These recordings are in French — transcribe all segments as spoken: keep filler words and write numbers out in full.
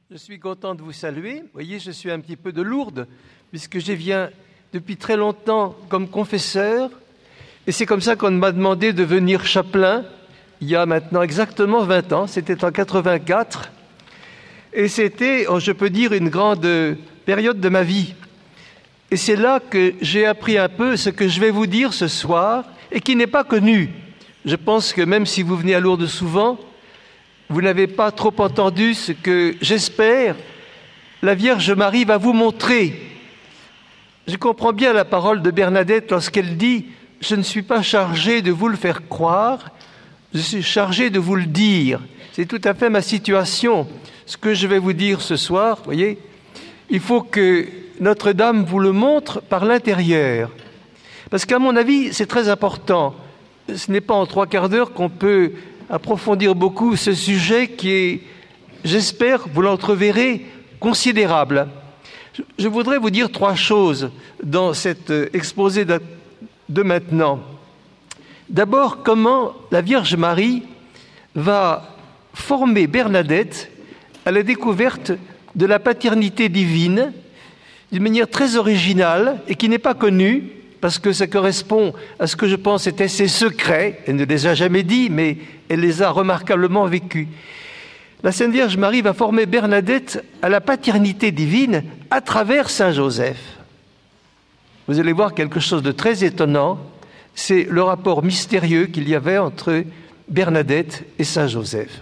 Je suis content de vous saluer. Vous voyez, je suis un petit peu de Lourdes, puisque je viens depuis très longtemps comme confesseur. Et c'est comme ça qu'on m'a demandé de venir chapelain, il y a maintenant exactement vingt ans. C'était en quatre-vingt-quatre. Et c'était, je peux dire, une grande période de ma vie. Et c'est là que j'ai appris un peu ce que je vais vous dire ce soir, et qui n'est pas connu. Je pense que même si vous venez à Lourdes souvent, vous n'avez pas trop entendu ce que, j'espère, la Vierge Marie va vous montrer. Je comprends bien la parole de Bernadette lorsqu'elle dit « Je ne suis pas chargée de vous le faire croire, je suis chargée de vous le dire ». C'est tout à fait ma situation. Ce que je vais vous dire ce soir, vous voyez, il faut que Notre-Dame vous le montre par l'intérieur. Parce qu'à mon avis, c'est très important. Ce n'est pas en trois quarts d'heure qu'on peut approfondir beaucoup ce sujet qui est, j'espère, vous l'entreverrez, considérable. Je voudrais vous dire trois choses dans cet exposé de, de maintenant. D'abord, comment la Vierge Marie va former Bernadette à la découverte de la paternité divine d'une manière très originale et qui n'est pas connue, parce que ça correspond à ce que je pense étaient ses secrets. Elle ne les a jamais dit, mais elle les a remarquablement vécus. La Sainte Vierge Marie va former Bernadette à la paternité divine à travers Saint Joseph. Vous allez voir quelque chose de très étonnant, c'est le rapport mystérieux qu'il y avait entre Bernadette et Saint Joseph.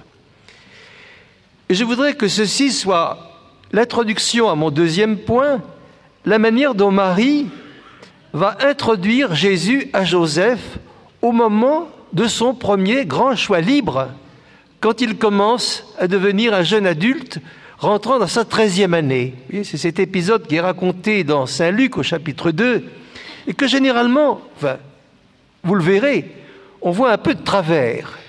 Et je voudrais que ceci soit l'introduction à mon deuxième point, la manière dont Marie va introduire Jésus à Joseph au moment de son premier grand choix libre, quand il commence à devenir un jeune adulte, rentrant dans sa treizième année. C'est cet épisode qui est raconté dans Saint Luc au chapitre deux, et que généralement, enfin, vous le verrez, on voit un peu de travers,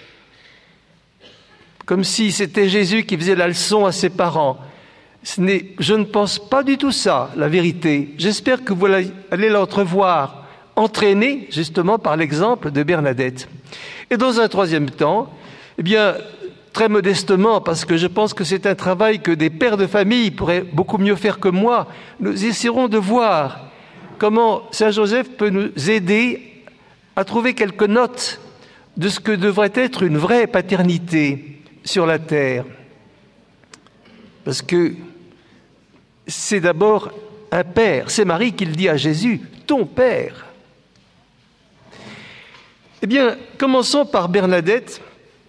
comme si c'était Jésus qui faisait la leçon à ses parents. Ce n'est, je ne pense pas du tout ça, la vérité. J'espère que vous allez l'entrevoir entraîné justement par l'exemple de Bernadette. Et dans un troisième temps, eh bien, très modestement, parce que je pense que c'est un travail que des pères de famille pourraient beaucoup mieux faire que moi, nous essaierons de voir comment Saint Joseph peut nous aider à trouver quelques notes de ce que devrait être une vraie paternité sur la terre. Parce que c'est d'abord un père. C'est Marie qui le dit à Jésus, « ton père ». Eh bien, commençons par Bernadette.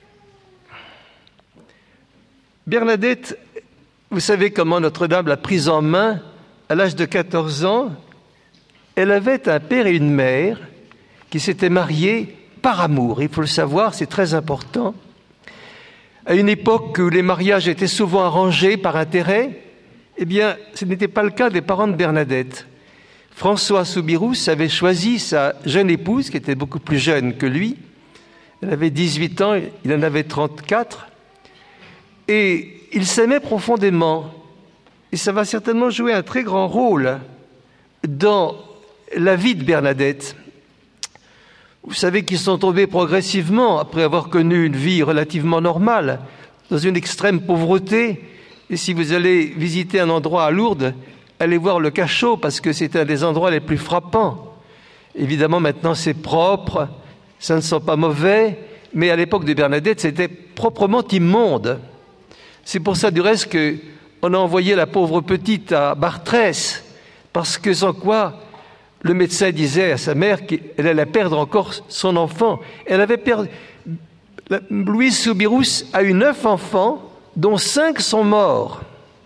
Bernadette, vous savez comment Notre-Dame l'a prise en main à l'âge de quatorze ans. Elle avait un père et une mère qui s'étaient mariés par amour. Il faut le savoir, c'est très important. À une époque où les mariages étaient souvent arrangés par intérêt, eh bien, ce n'était pas le cas des parents de Bernadette. François Soubirous avait choisi sa jeune épouse, qui était beaucoup plus jeune que lui. Elle avait dix-huit ans, il en avait trente-quatre. Et ils s'aimaient profondément. Et ça va certainement jouer un très grand rôle dans la vie de Bernadette. Vous savez qu'ils sont tombés progressivement, après avoir connu une vie relativement normale, dans une extrême pauvreté. Et si vous allez visiter un endroit à Lourdes, allez voir le cachot, parce que c'est un des endroits les plus frappants. Évidemment, maintenant, c'est propre, ça ne sent pas mauvais, mais à l'époque de Bernadette, c'était proprement immonde. C'est pour ça, du reste, qu'on a envoyé la pauvre petite à Bartrès, parce que sans quoi, le médecin disait à sa mère qu'elle allait perdre encore son enfant. Elle avait perdu... Louise Soubirous a eu neuf enfants, dont cinq sont morts.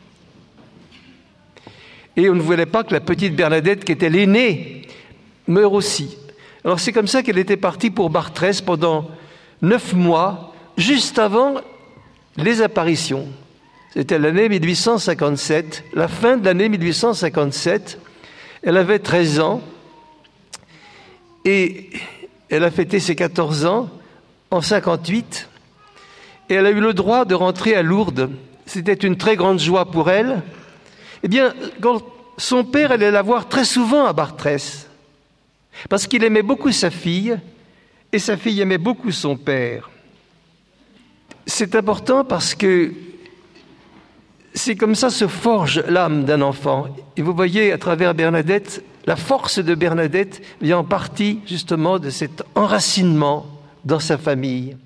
Et on ne voulait pas que la petite Bernadette, qui était l'aînée, meure aussi. Alors c'est comme ça qu'elle était partie pour Bartrès pendant neuf mois, juste avant les apparitions. C'était l'année mille huit cent cinquante-sept, la fin de l'année mille huit cent cinquante-sept. Elle avait treize ans et elle a fêté ses quatorze ans en cinquante-huit. Et elle a eu le droit de rentrer à Lourdes. C'était une très grande joie pour elle. Eh bien, quand son père allait la voir très souvent à Bartrès, parce qu'il aimait beaucoup sa fille, et sa fille aimait beaucoup son père. C'est important parce que C'est comme ça se forge l'âme d'un enfant. Et vous voyez à travers Bernadette, la force de Bernadette vient en partie justement de cet enracinement dans sa famille.